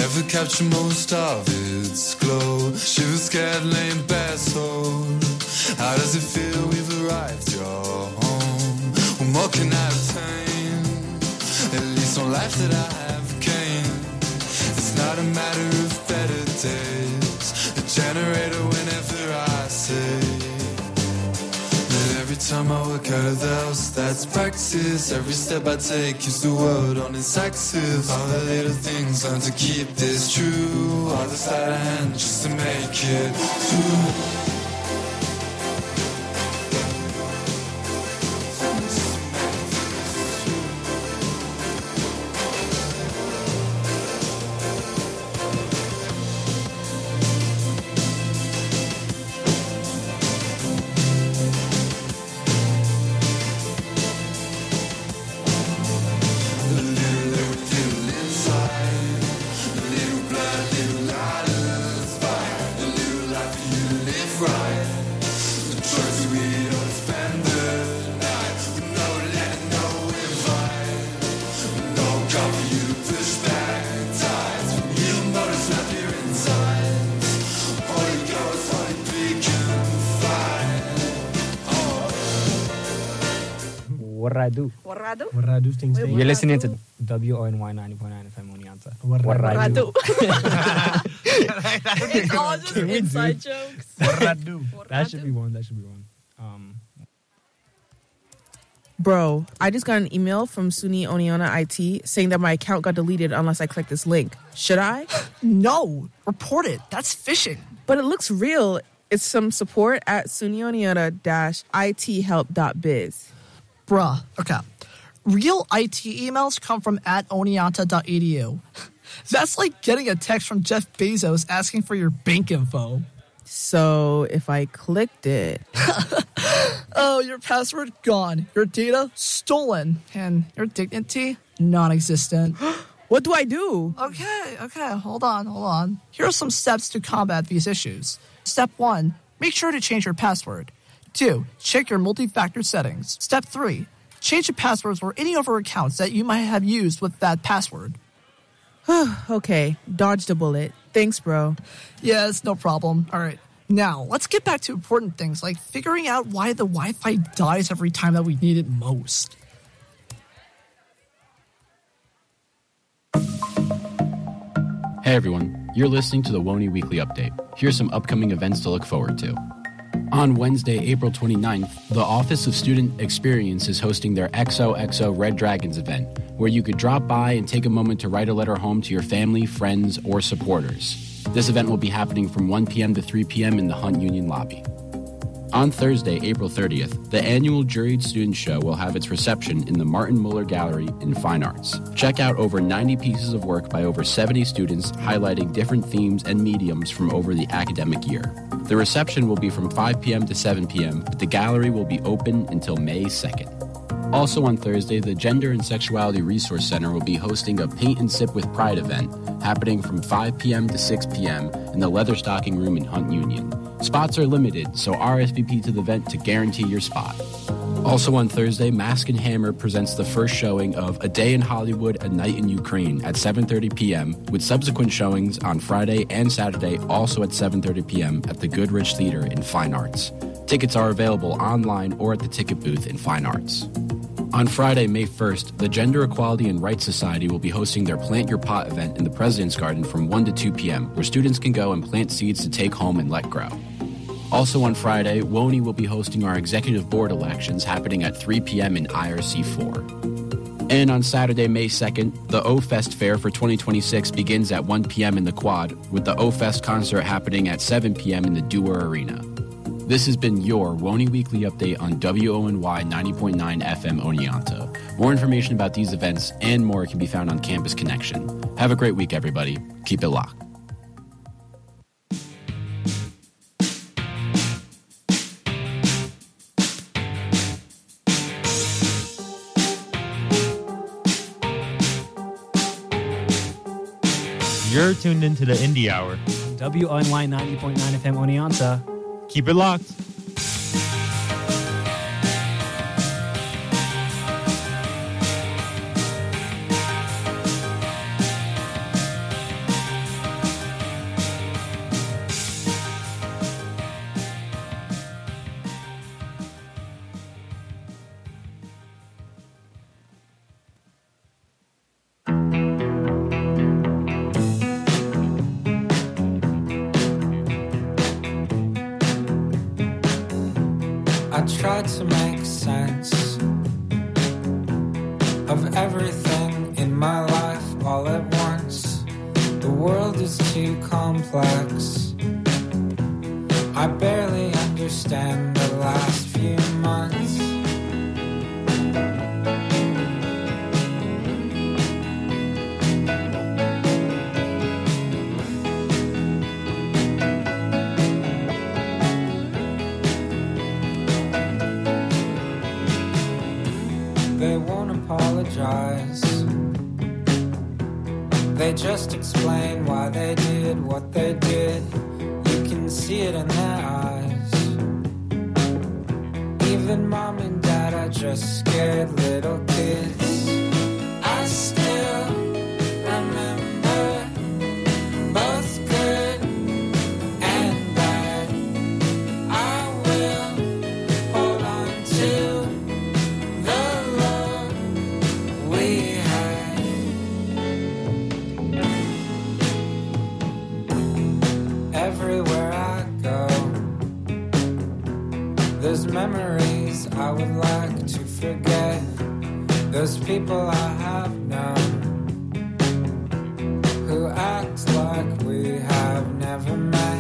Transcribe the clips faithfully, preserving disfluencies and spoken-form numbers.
never capture most of its glow. She was scared, laying bare soul. How does it feel we've arrived your home? Well, what can I obtain? At least on life that I have gained. It's not a matter of better days. The generator whenever I say. But every time I work out of the house, that's practice. Every step I take keeps the world on its axis. All the little things learn to keep this true. All the sleight of hand just to make it through. Warradu. Warradu? Warradu things. Wait, You're listening to W O N Y ninety point nine F M Oneonta. Warradu. Warradu. It's all just inside jokes. Warradu. That should be one. That should be one. Um. Bro, I just got an email from SUNY Oneonta I T saying that my account got deleted unless I click this link. Should I? No. Report it. That's phishing. But it looks real. It's some support at SUNY Oneonta dash I T help dot biz. Bruh, okay. Real I T emails come from at oneonta dot e d u. That's like getting a text from Jeff Bezos asking for your bank info. So if I clicked it... Oh, your password gone. Your data stolen. And your dignity non-existent. What do I do? Okay, okay, hold on, hold on. Here are some steps to combat these issues. Step one, make sure to change your password. Two, check your multi-factor settings. Step three, change the passwords for any other accounts that you might have used with that password. Okay, dodged a bullet. Thanks, bro. Yeah, it's no problem. All right, now let's get back to important things like figuring out why the Wi-Fi dies every time that we need it most. Hey everyone, you're listening to the WONY Weekly Update. Here's some upcoming events to look forward to. On Wednesday, April twenty-ninth, the Office of Student Experience is hosting their X O X O Red Dragons event, where you could drop by and take a moment to write a letter home to your family, friends, or supporters. This event will be happening from one p.m. to three p.m. in the Hunt Union lobby. On Thursday, April thirtieth, the annual Juried Student Show will have its reception in the Martin Muller Gallery in Fine Arts. Check out over ninety pieces of work by over seventy students highlighting different themes and mediums from over the academic year. The reception will be from five p.m. to seven p.m., but the gallery will be open until May second. Also on Thursday, the Gender and Sexuality Resource Center will be hosting a Paint and Sip with Pride event happening from five p.m. to six p.m. in the Leatherstocking Room in Hunt Union. Spots are limited, so R S V P to the event to guarantee your spot. Also on Thursday, Mask and Hammer presents the first showing of A Day in Hollywood, A Night in Ukraine at seven thirty p.m., with subsequent showings on Friday and Saturday also at seven thirty p.m. at the Goodrich Theater in Fine Arts. Tickets are available online or at the ticket booth in Fine Arts. On Friday, May first, the Gender Equality and Rights Society will be hosting their Plant Your Pot event in the President's Garden from one to two p.m., where students can go and plant seeds to take home and let grow. Also on Friday, WONY will be hosting our executive board elections happening at three p.m. in I R C four. And on Saturday, May second, the O-Fest Fair for twenty twenty-six begins at one p.m. in the Quad, with the O-Fest concert happening at seven p.m. in the Dewar Arena. This has been your WONY Weekly Update on W O N Y ninety point nine F M Oneonta. More information about these events and more can be found on Campus Connection. Have a great week, everybody. Keep it locked. You're tuned into the Indie Hour. W O N Y ninety point nine F M Oneonta. Keep it locked. try to make sense of everything in my life all at once. The world is too complex. I barely understand the last few months. They won't apologize. They just explain why they did what they did. You can see it in their eyes. Even mom and dad are just scared little kids. I still remember both good and bad. I will hold on to the love we had. Everywhere I go, there's memories I would like to forget. There's people I have known who act like we have never met.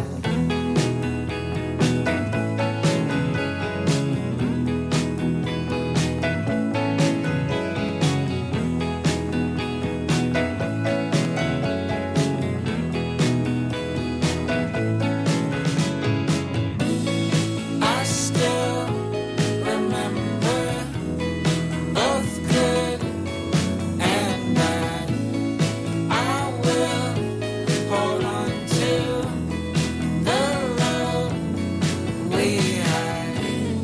I still remember both good and bad. I will hold on to the love we had.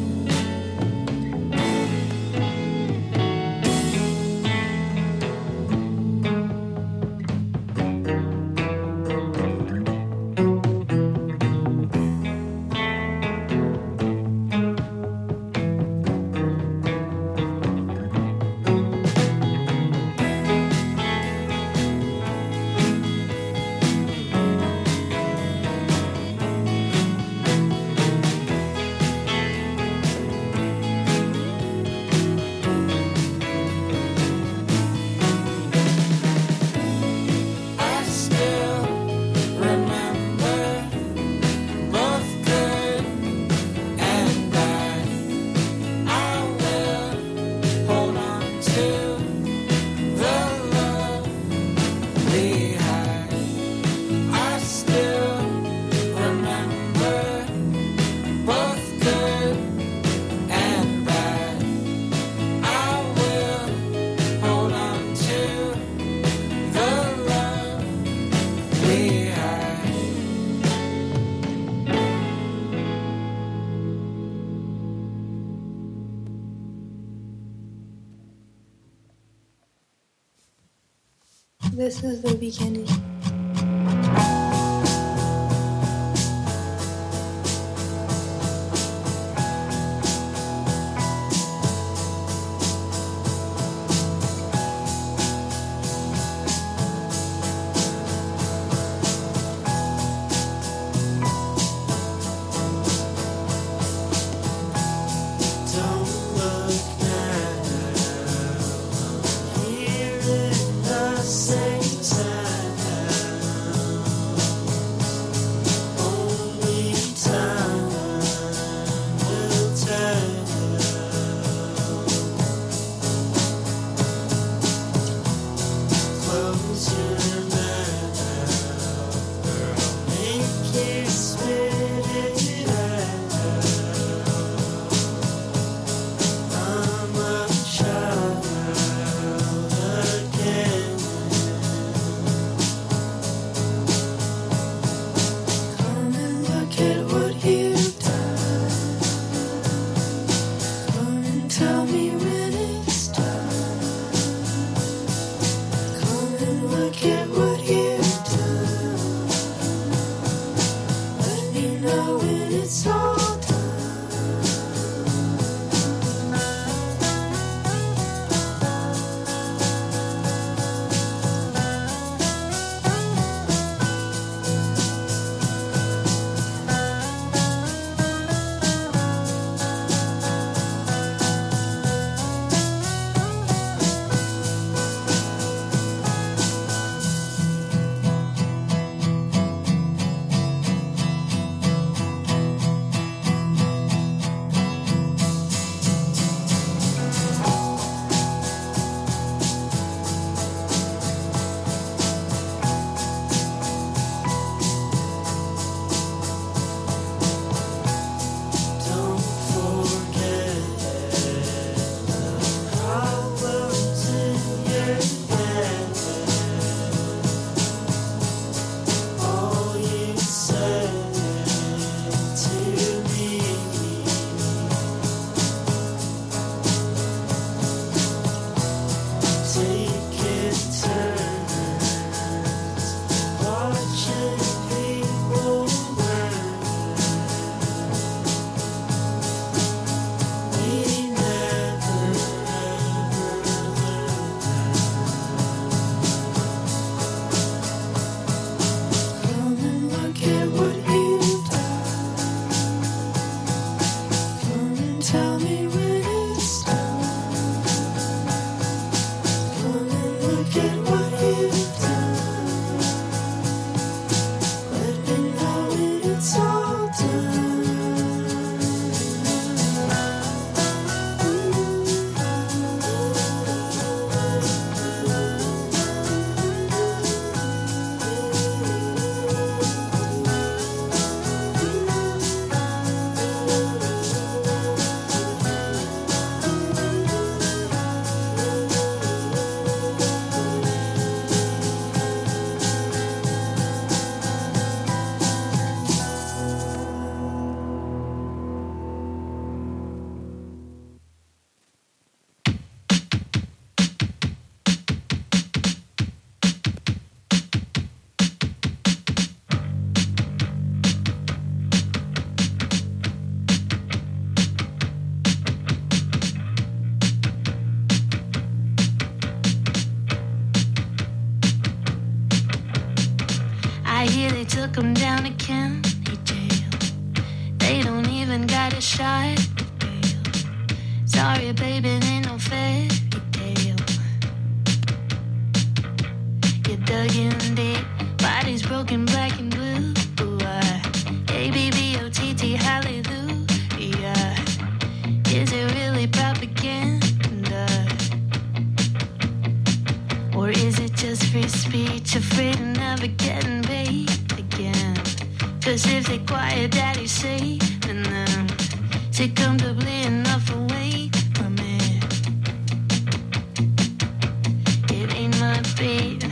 I still remember both good and bad. I will hold on to the love we had. I still remember both good and bad. I will hold on to the love we had. This is the beginning. Don't look now. Here in the same time. I hear they took him down to county jail. They don't even got a shot of bail. Sorry, baby, ain't no fairy tale. You dug in deep, bodies broken black and blue. A B B O T T, hallelujah. Is it really propaganda? Or is it just free speech, afraid of never getting paid again? Cause if they quiet daddy say, then um, sit comfortably enough away from it. It ain't my beat.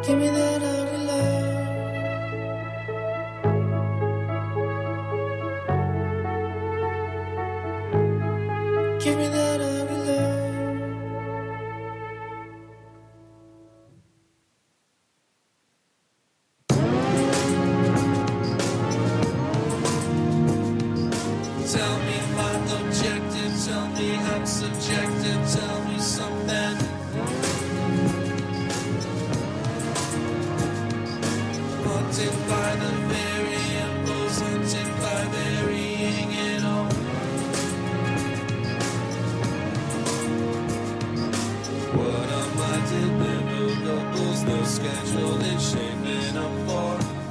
Give me that ugly love. Give me that ugly love. Tell me my objective, tell me I'm subjective, tell me something. Haunted by the variables, haunted by varying it all. What are my deliverables? No schedule is shaping up for.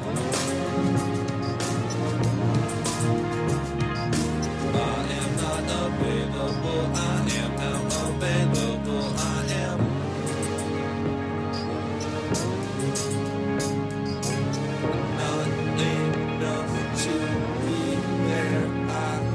I am not available, I am now available, I am. Not enough to be there, I,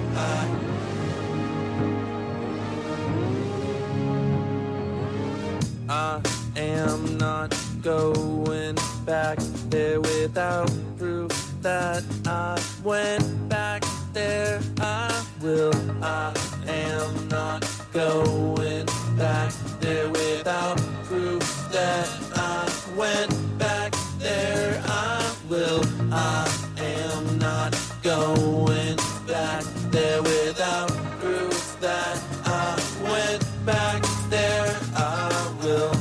I. I am not going back there without proof that I went back there. I will. I am not going back there without proof that I went back there. I will. I am not going back there without proof that I went back there. I will.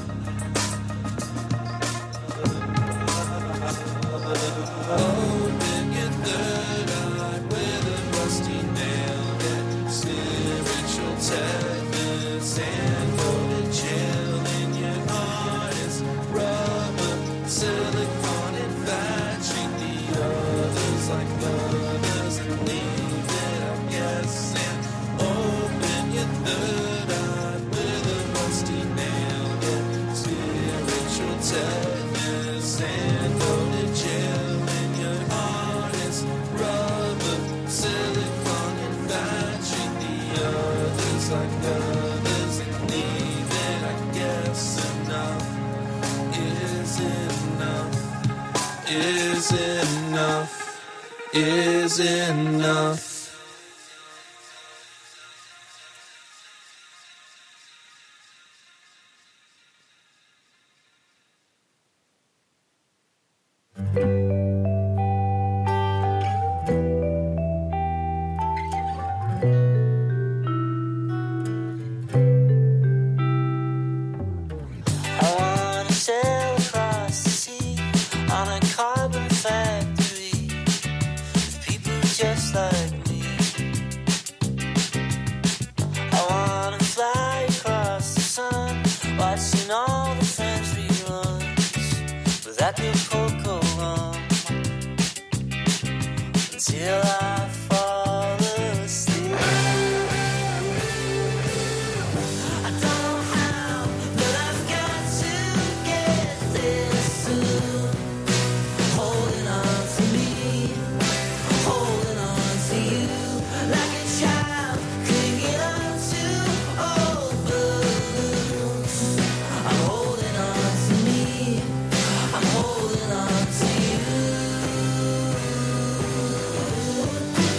Open your third eye with a rusty nail, get spiritual tetanus and go to jail in your heart is rubber, silicone and fat. Treat the others like others and leave it, I guess. And open your third eye with a rusty nail, get spiritual tetanus and go to jail. Like others and leave it, I guess. Enough is enough, is enough, is enough. Holding on to you.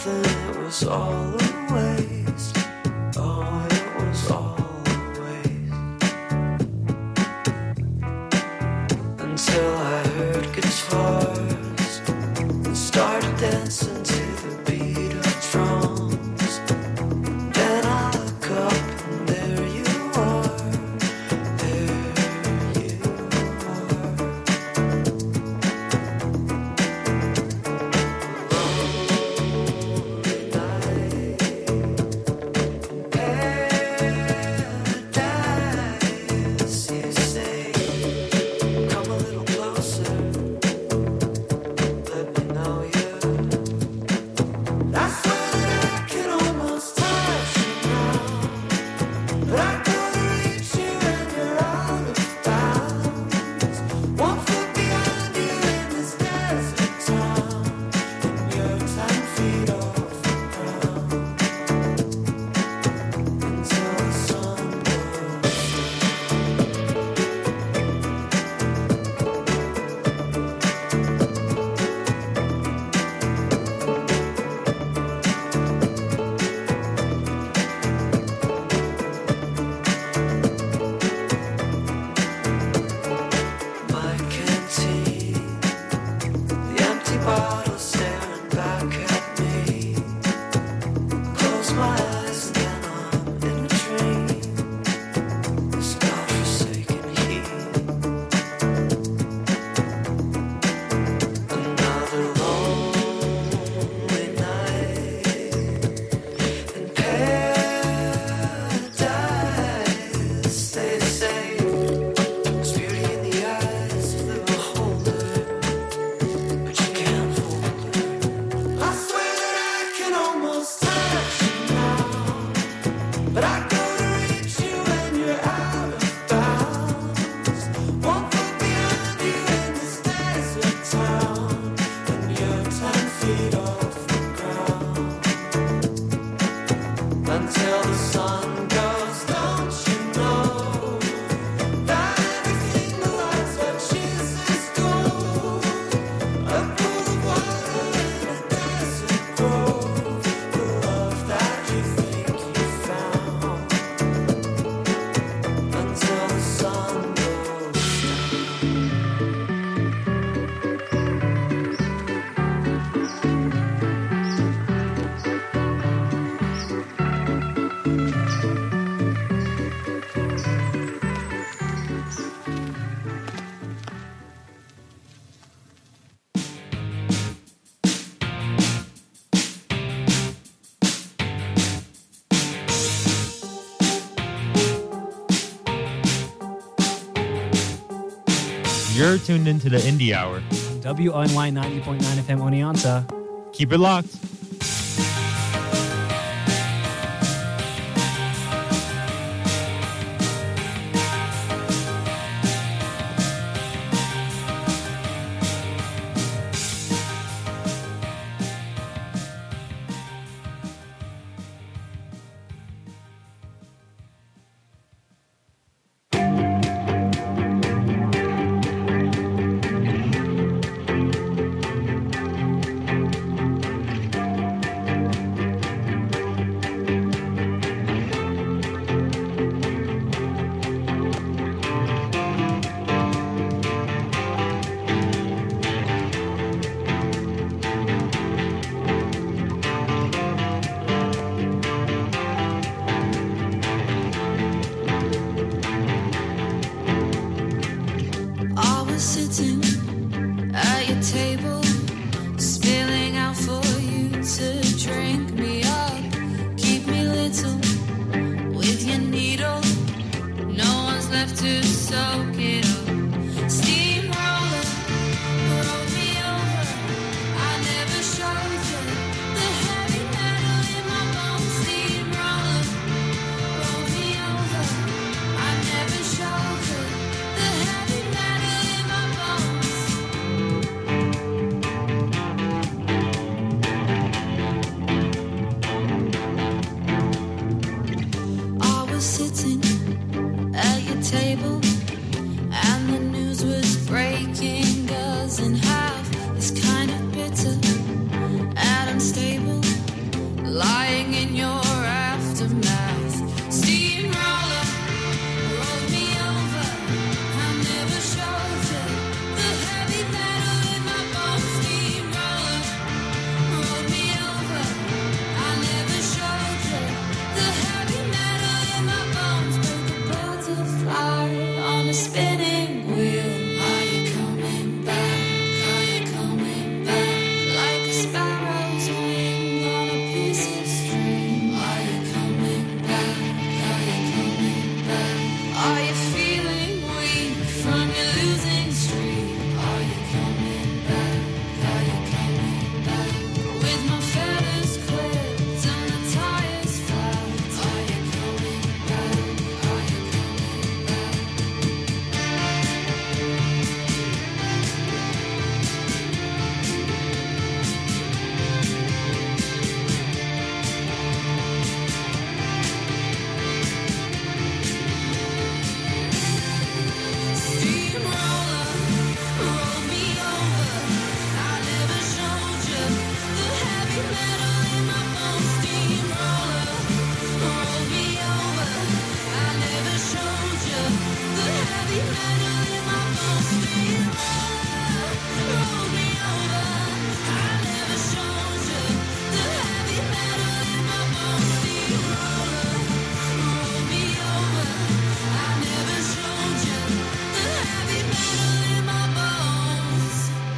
nothing, it was all a waste. Oh, it was all a waste. Until I heard guitars and started dancing to the beat of drums. Then I look up and there you are. There you are. Lonely night, paradise, you say. Come a little closer, let me know you. I swear that I can almost touch you now, but I couldn't reach you and you're out of bounds. One foot behind you in this desert town, and you're ten feet off the ground. Until the sun goes my canteen, the empty bottle staring back at me. Close my eyes and then I'm in a dream. This godforsaken heat. Another lonely night in paradise, they say. There's beauty in the eyes of the beholder, but you can't hold her. I swear that I can almost touch you now, but I couldn't reach you and you're out of bounds. One foot behind you in this desert town, and you're ten feet off the ground. Until the sun goes, don't you know that everything the lights touches is gold? A pool of water in a desert grove, the love that you think you found. Until the sun goes You're tuned into the Indie Hour. W O N Y ninety point nine F M Oneonta. Keep it locked. lying in your aftermath. Steamroller rolled me over. I never showed you the heavy metal in my bones. Steamroller rolled me over. I never showed you the heavy metal in my bones. But the birds will fly on a spinning wheel. Are you coming back? Are you coming back? Like a sparrow's wing on a piece of string. Are you coming back? Are you coming back? Are you feeling weak from your losing streak? Are you coming back? Are you coming back? With my feathers clipped and the tires flat. Are you coming back? Are you coming back? Steamroller rolled me over. I never showed you the heavy metal in my bones. Steamroller rolled me over. I never showed you the heavy metal in my bones. Steamroller rolled me over. I never showed you the heavy metal in my bones. Steamroller rolled me over. I never showed you the heavy metal in my bones.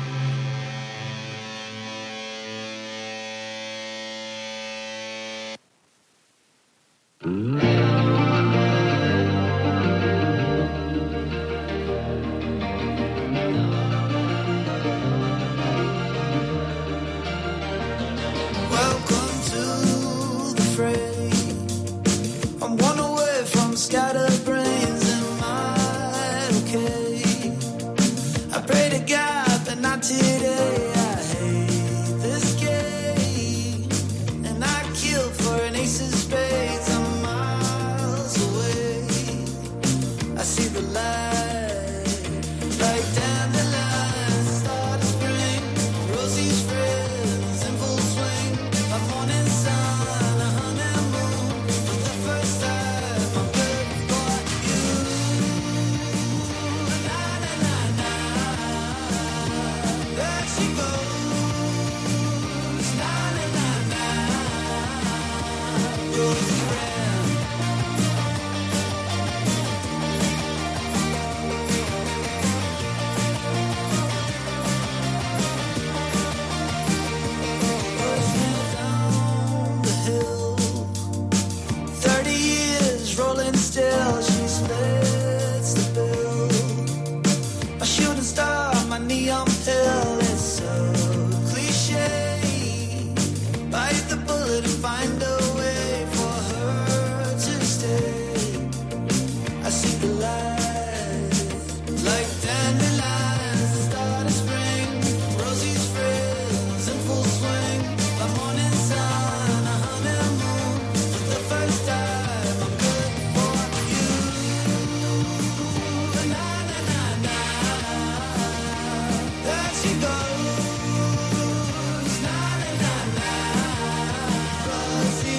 Welcome to the fray. I'm one away from scattered brains. Am I okay? I pray to God, but not today. I hate this game, and I kill for an ace of spades. I'm miles away. I see the light, like dandelions, start of spring. Rosie's friends in full swing. A morning sun, a honeymoon. For the first time, I'm good for you. Na na na na. There she goes. Na na na na. Rosie friend. Down the hill, thirty years rolling still. She splits the bill. A shooting star, my neon pill. It's so cliche. Bite the bullet and find a way for her to stay. I see the light, like dandelions, the start of spring. Rosie's friends in full swing. A morning sun, a honeymoon. For the first time, I'm good for you. Na na na na. There she goes. Na na na na. Rosie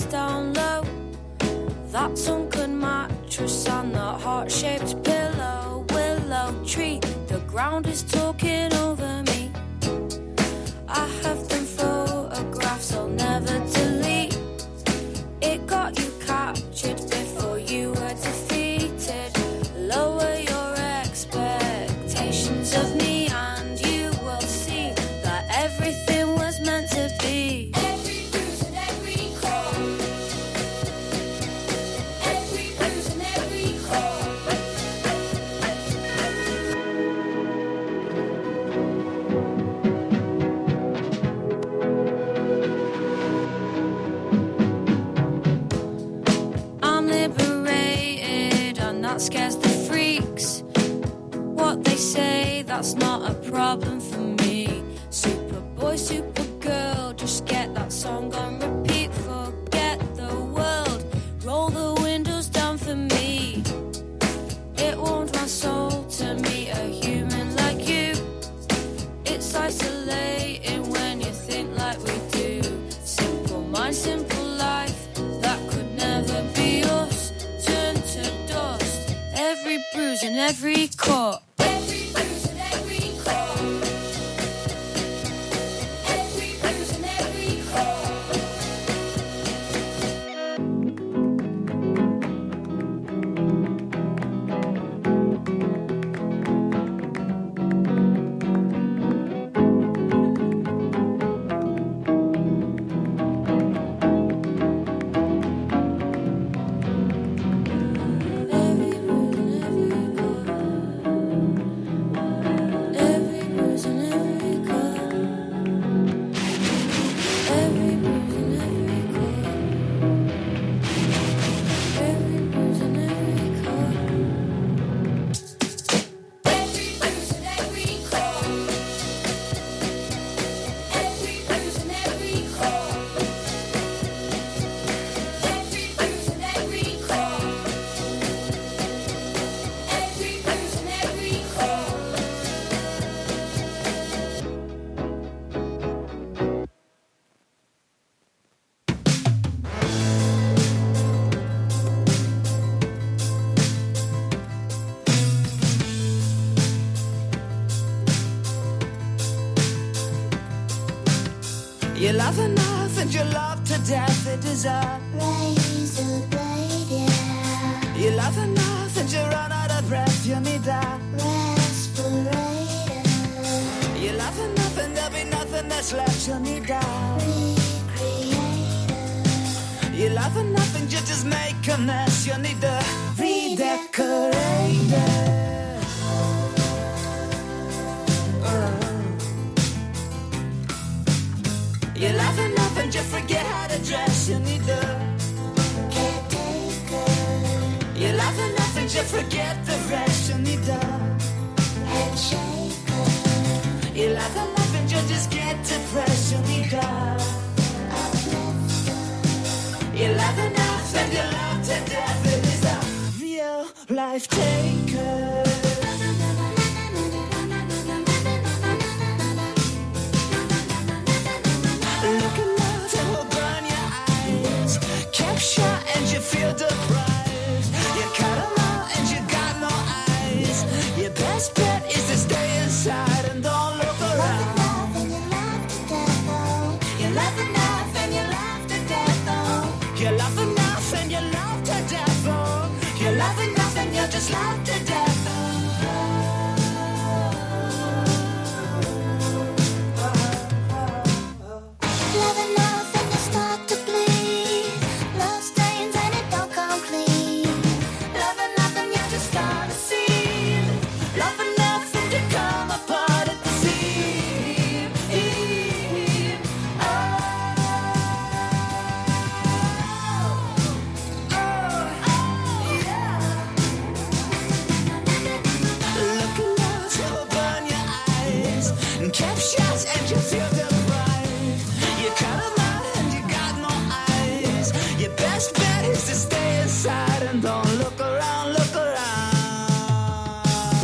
down low. That sunken mattress and that heart-shaped pillow. Willow tree, the ground is talking over me. I have them photographs I'll never delete. It got you captured before you were defeated. Lower your expectations of me and you will see that everything was meant to be. Every bruise and every crawl, every bruise and every crawl. I'm liberated and that scares the freaks. What they say, that's not a problem for me. Superboy, Supergirl, just get that song on repeat. Forget the world, roll the windows down for me. It warmed my soul to meet a human like you. It's isolating when you think like we do. Simple mind, simple life, that could never be us. Turn to dust, every bruise and every cut. Every bruise and every cut. Every bruise and every cut. Every bruise and every cut. Every bruise and every cut. Every bruise and every cut. Every bruise and every cut. Every bruise and every cut. Every bruise and every cut. Every bruise and every cut. You love enough and you love to death. It is a razor blade, yeah. You love enough and you run out of breath. You need a respirator. You love enough and there'll be nothing that's left. You need a recreator. You love enough and you just make a mess. You need a redecorator. You love enough and you forget how to dress. You need the caretaker. You love enough and you forget the rest. You need the handshaker. You love enough and you just get depressed. You need the uplifter. You love enough and you love to death. It is a real life taker. Look at love, it will burn your eyes. Capture and you feel deprived. You cut them out and you got no eyes. Your best bet is to stay inside and don't look around. You love enough and you love to death, though. You love enough and you love to death, though. You love enough and you just love to death, though. Love enough and you start to bleed. Love stains and it don't come clean. Love enough and you just start to see. Love enough and you come apart at the seam. Oh, oh, yeah. Look at love, it will burn your eyes. And captures and you feel deprived. You cut them out and you got no eyes. Your best bet is to stay inside and don't look around, look around.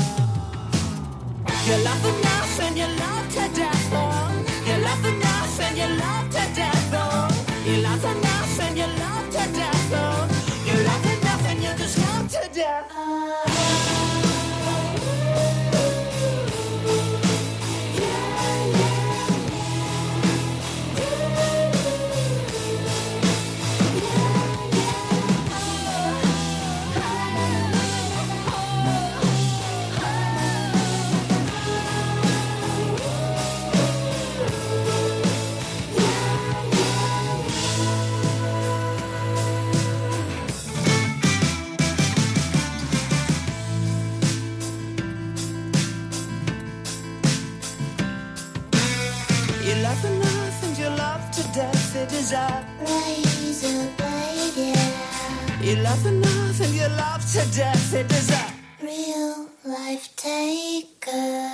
You love enough and you love to death, though. You love enough and you love to death, though. You love enough and you love You love enough and you love to death. It is a real life taker.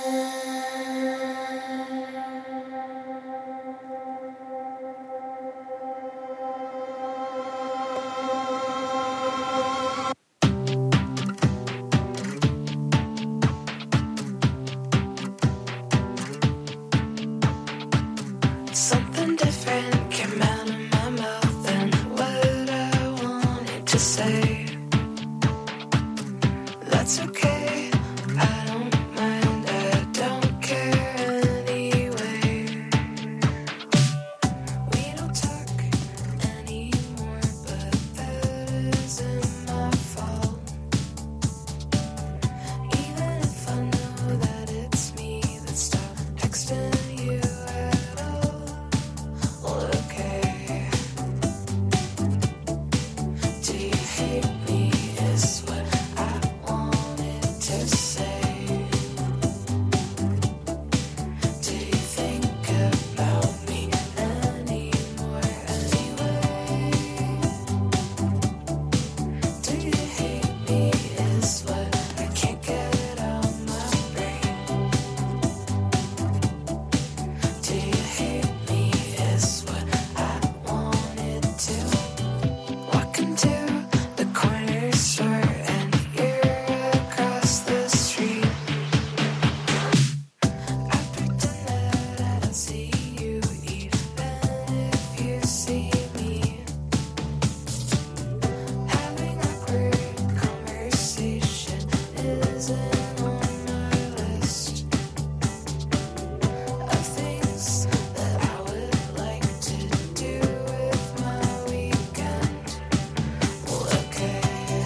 something different came out of my mouth than what I wanted to say. That's okay, I don't mind, I don't care anyway. We don't talk anymore, but that isn't my fault. Even if I know that it's me that stopped texting you at all. Well, okay. Do you hate me is what I wanted to say. Do you think about me anymore anyway? Do you hate me is what I can't get out of my brain. Do you hate me is what I wanted to. Walk into the corner store and you're across the street. I pretend that I don't see you even if you see me. Having awkward conversation isn't on my list of things that I would like to do with my weekend. Well, okay.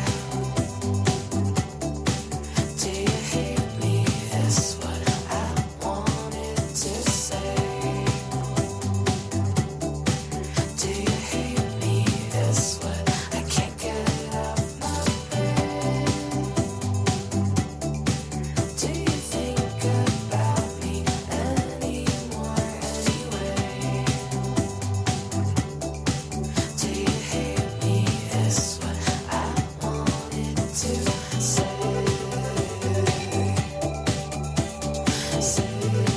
Do you hate me is what I wanted to say. Do you hate me is what I can't get out of my brain. Do you think about me anymore anyway? Do you hate me is what I wanted to say. Say,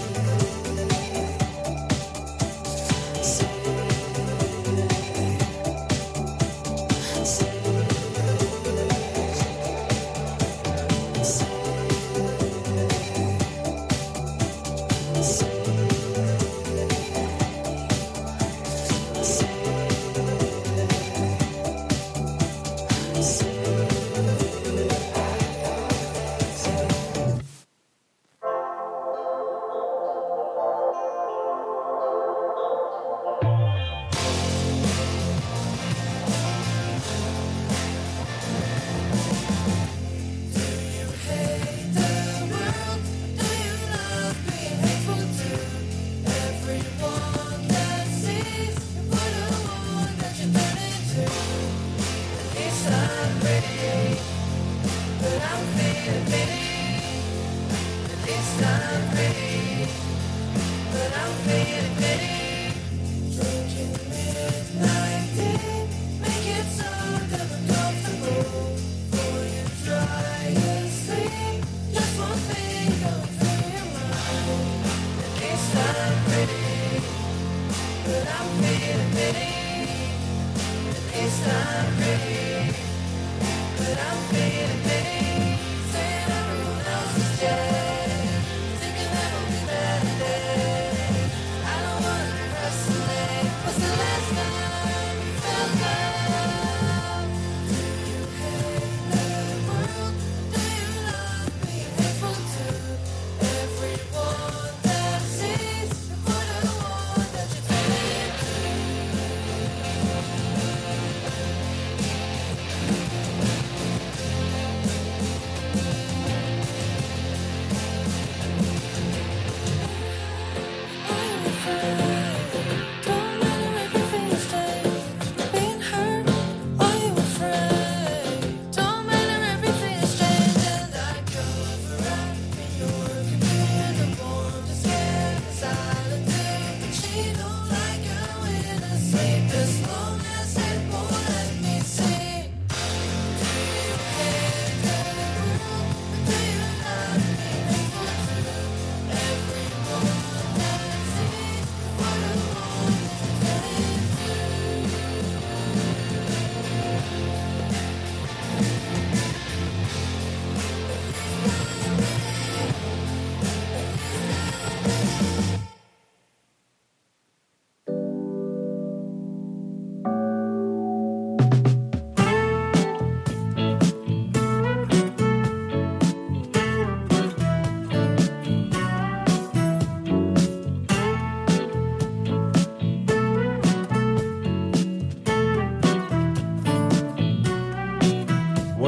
everyone that sees what I want that you turn into. At least I'm ready, but I'm feeling pity. At least I'm ready, but I'm feeling pity. Drinking midnight tea, make it so damn uncomfortable. Before you try to sleep, just one thing going through your mind. At least I'm ready, but I'm feeling pity. At least I'm ready, but I'm feeling pity. Saying everyone else is dead, thinking that we'll be better days. I don't wanna be wrestling. What's the last time you felt love? Do you hate the world? Do you love being hateful to everyone that sees what I want that you turn into?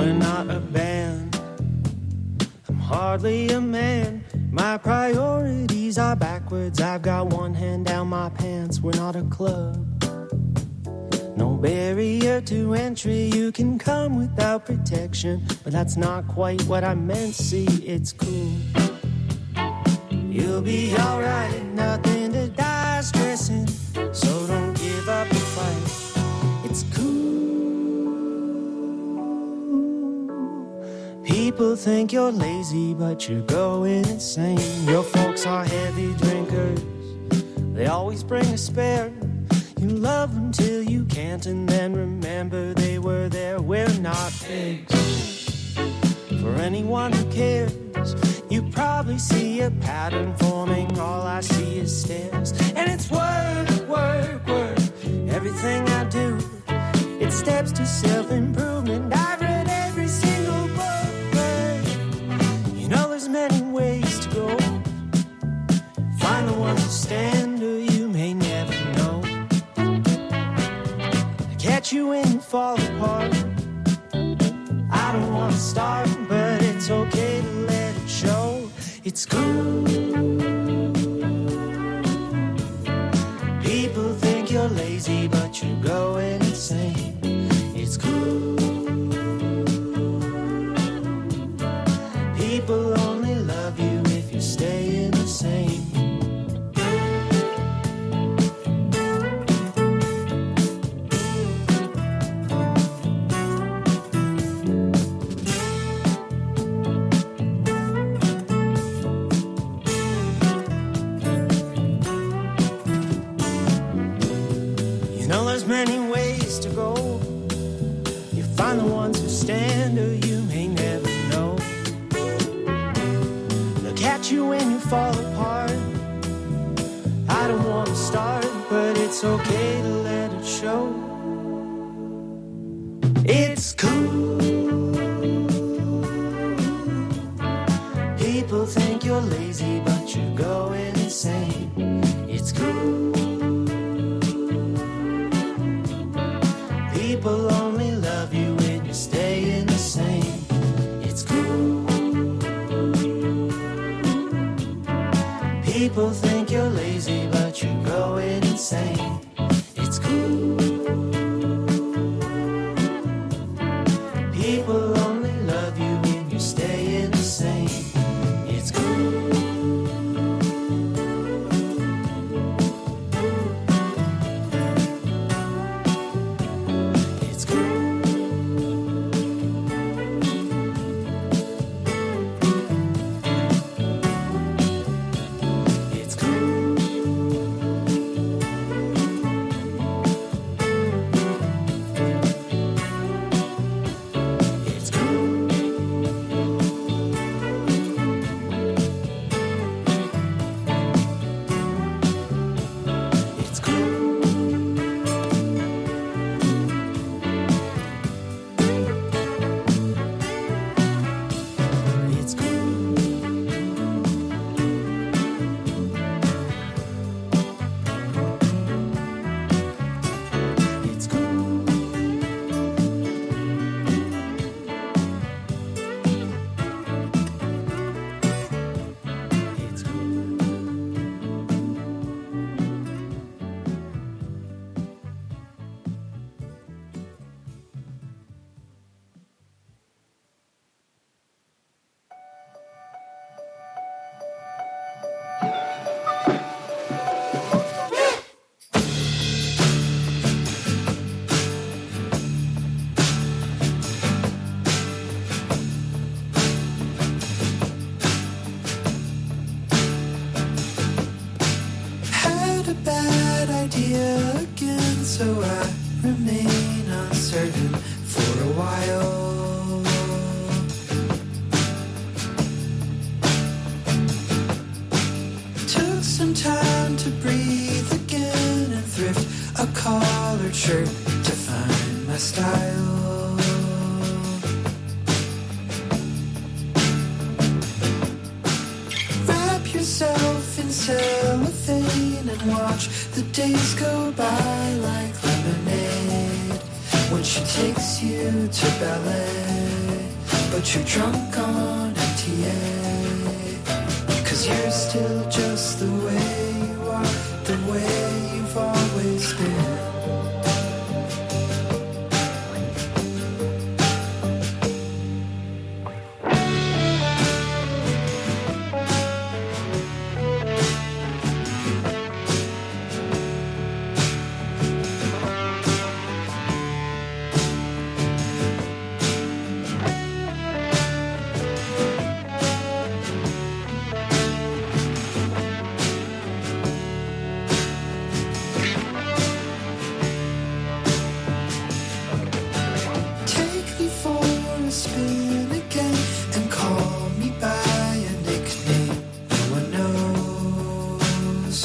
We're not a band. I'm hardly a man. My priorities are backwards. I've got one hand down my pants. We're not a club. No barrier to entry. You can come without protection, but that's not quite what I meant. See, it's cool. You'll be alright. Nothing to die stressing. So don't give up the fight. It's cool. People think you're lazy, but you're going insane. Your folks are heavy drinkers. They always bring a spare. You love them till you can't, and then remember they were there. We're not pigs. For anyone who cares, you probably see a pattern forming. All I see is stairs. And it's work, work, work. Everything I do, it steps to self-improvement. I've read every single book. You know there's many ways to go. Find the ones who stand, or you may never know. Catch you when you fall apart. I don't want to start, but it's okay to let it show. It's cool. People think you're lazy, but you're going insane. It's cool. People only love you if you're staying the same. Many ways to go. You find the ones who stand, or you may never know. They'll catch you when you fall apart. I don't want to start, but it's okay to let it show. It's cool. People think you're lazy, but you're going insane. It's cool. People only love you when you're staying the same. It's cool. People think you're lazy, but you're going insane. It's cool. People only love you when you're staying the same. It's cool. So I remain uncertain for a while. Took some time to breathe again and thrift a collared shirt to find my style. Wrap yourself in cellophane and watch the days go by like lemonade when she takes you to ballet. but you're drunk on M T A. Cause you're still just the way you are, the way you've always been. Take me for a spin again and call me by a nickname no one knows.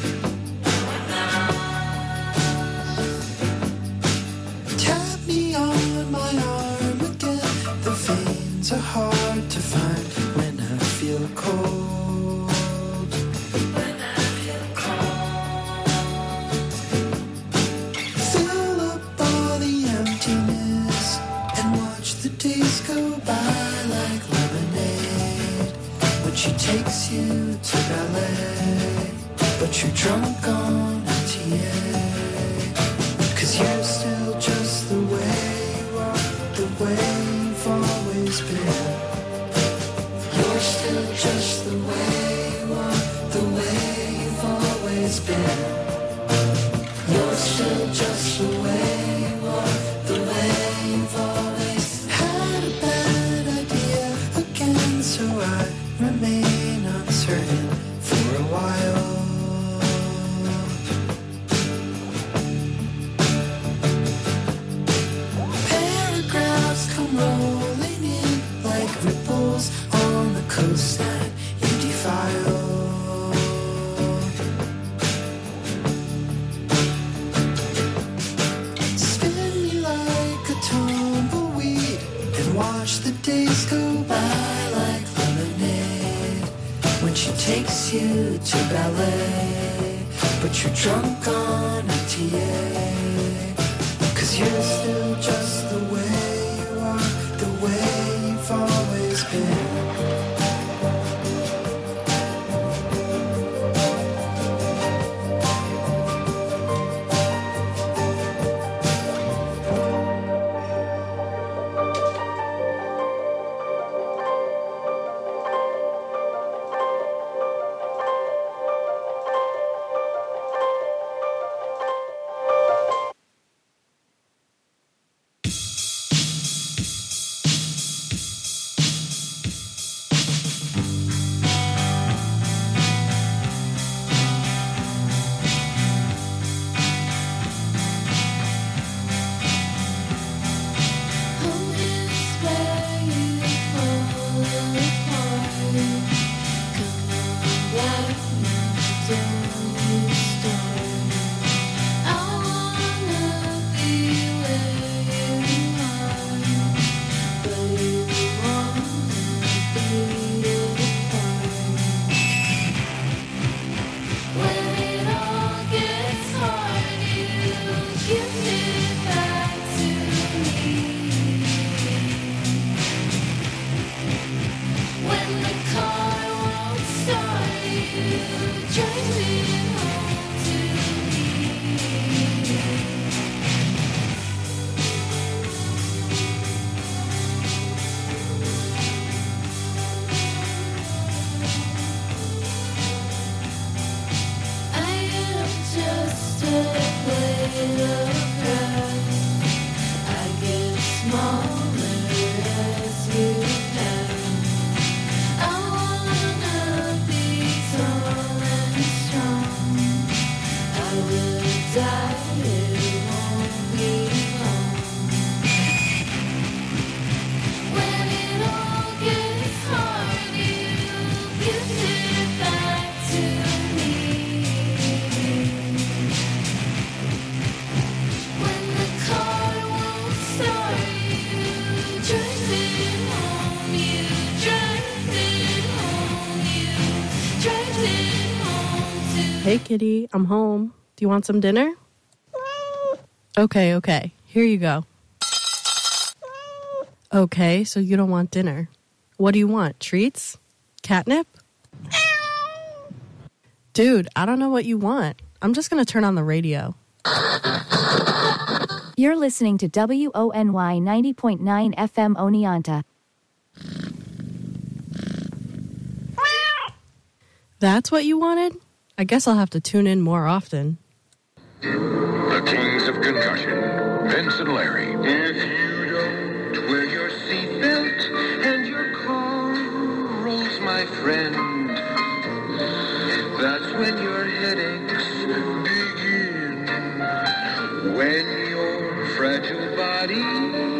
Tap me on my arm again. The veins are hard to find when I feel cold. When I feel cold. Fill up all the emptiness and watch the days go by like lemonade. When she takes you to ballet, but you're drunk on M T A. Cause you're still just the way you are, the way you've always been. You're still just the way you are, the way you've always been. You're still just the way you are, the way you've always had a bad idea again, so I remain uncertain for a while. Paragraphs come rolling in like ripples on the coast that you defile. Spin me like a tumbleweed and watch the days go by like lemonade. When she takes you to ballet, but you're drunk on M T A. Cause you're still just the way you are, the way you've always been. Hey, kitty, I'm home. Do you want some dinner? Okay, okay. Here you go. Okay, so you don't want dinner. What do you want? Treats? Catnip? Dude, I don't know what you want. I'm just going to turn on the radio. You're listening to W O N Y ninety point nine F M Oneonta. That's what you wanted? I guess I'll have to tune in more often. The Kings of Concussion, Vince and Larry. If you don't wear your seatbelt and your car rolls, my friend, that's when your headaches begin. When your fragile body